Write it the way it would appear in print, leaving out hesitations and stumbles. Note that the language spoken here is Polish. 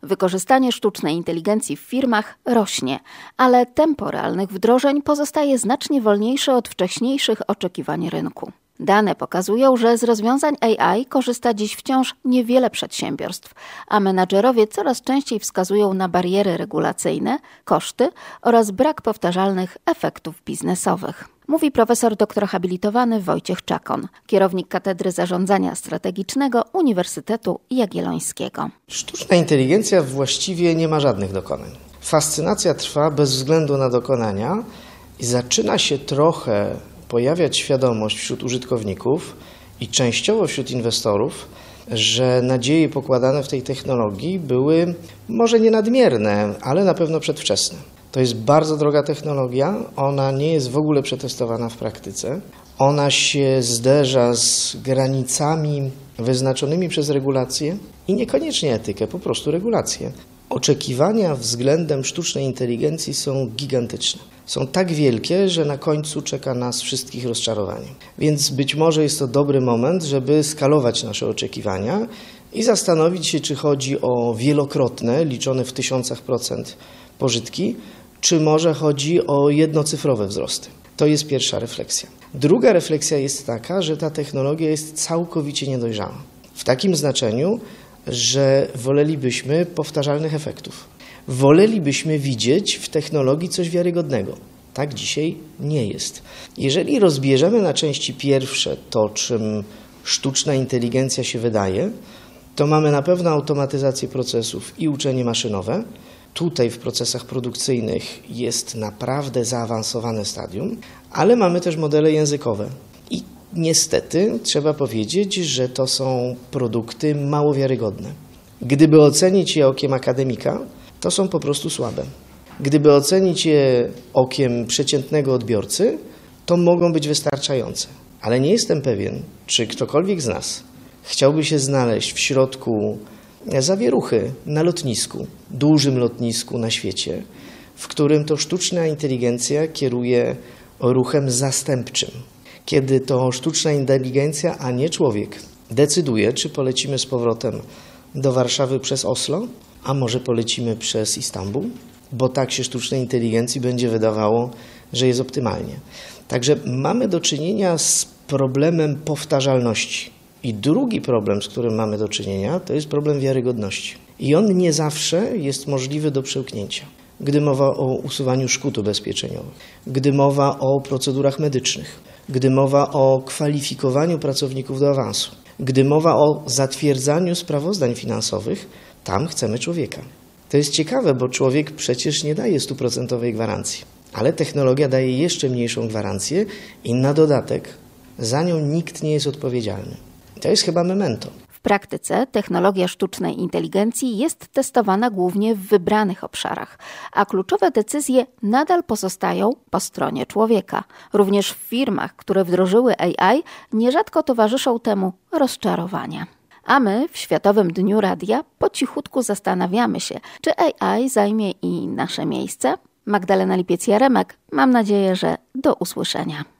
Wykorzystanie sztucznej inteligencji w firmach rośnie, ale tempo realnych wdrożeń pozostaje znacznie wolniejsze od wcześniejszych oczekiwań rynku. Dane pokazują, że z rozwiązań AI korzysta dziś wciąż niewiele przedsiębiorstw, a menadżerowie coraz częściej wskazują na bariery regulacyjne, koszty oraz brak powtarzalnych efektów biznesowych. Mówi profesor doktor habilitowany Wojciech Czakon, kierownik Katedry Zarządzania Strategicznego Uniwersytetu Jagiellońskiego. Sztuczna inteligencja właściwie nie ma żadnych dokonań. Fascynacja trwa bez względu na dokonania i zaczyna się trochę pojawiać świadomość wśród użytkowników i częściowo wśród inwestorów, że nadzieje pokładane w tej technologii były może nie nadmierne, ale na pewno przedwczesne. To jest bardzo droga technologia, ona nie jest w ogóle przetestowana w praktyce. Ona się zderza z granicami wyznaczonymi przez regulacje i niekoniecznie etykę, po prostu regulacje. Oczekiwania względem sztucznej inteligencji są gigantyczne. Są tak wielkie, że na końcu czeka nas wszystkich rozczarowanie. Więc być może jest to dobry moment, żeby skalować nasze oczekiwania i zastanowić się, czy chodzi o wielokrotne, liczone w tysiącach procent pożytki, czy może chodzi o jednocyfrowe wzrosty. To jest pierwsza refleksja. Druga refleksja jest taka, że ta technologia jest całkowicie niedojrzała. W takim znaczeniu, że wolelibyśmy powtarzalnych efektów. Wolelibyśmy widzieć w technologii coś wiarygodnego. Tak dzisiaj nie jest. Jeżeli rozbierzemy na części pierwsze to, czym sztuczna inteligencja się wydaje, to mamy na pewno automatyzację procesów i uczenie maszynowe. Tutaj w procesach produkcyjnych jest naprawdę zaawansowane stadium, ale mamy też modele językowe. I niestety trzeba powiedzieć, że to są produkty mało wiarygodne. Gdyby ocenić je okiem akademika, to są po prostu słabe. Gdyby ocenić je okiem przeciętnego odbiorcy, to mogą być wystarczające. Ale nie jestem pewien, czy ktokolwiek z nas chciałby się znaleźć w środku zawieruchy na lotnisku, dużym lotnisku na świecie, w którym to sztuczna inteligencja kieruje ruchem zastępczym. Kiedy to sztuczna inteligencja, a nie człowiek, decyduje, czy polecimy z powrotem do Warszawy przez Oslo, a może polecimy przez Istanbul, bo tak się sztucznej inteligencji będzie wydawało, że jest optymalnie. Także mamy do czynienia z problemem powtarzalności. I drugi problem, z którym mamy do czynienia, to jest problem wiarygodności. I on nie zawsze jest możliwy do przełknięcia. Gdy mowa o usuwaniu szkód ubezpieczeniowych, gdy mowa o procedurach medycznych, gdy mowa o kwalifikowaniu pracowników do awansu, gdy mowa o zatwierdzaniu sprawozdań finansowych, tam chcemy człowieka. To jest ciekawe, bo człowiek przecież nie daje 100% gwarancji, ale technologia daje jeszcze mniejszą gwarancję i na dodatek za nią nikt nie jest odpowiedzialny. To jest chyba memento. W praktyce technologia sztucznej inteligencji jest testowana głównie w wybranych obszarach, a kluczowe decyzje nadal pozostają po stronie człowieka. Również w firmach, które wdrożyły AI, nierzadko towarzyszą temu rozczarowania. A my w Światowym Dniu Radia po cichutku zastanawiamy się, czy AI zajmie i nasze miejsce? Magdalena Lipiec-Jaremek, mam nadzieję, że do usłyszenia.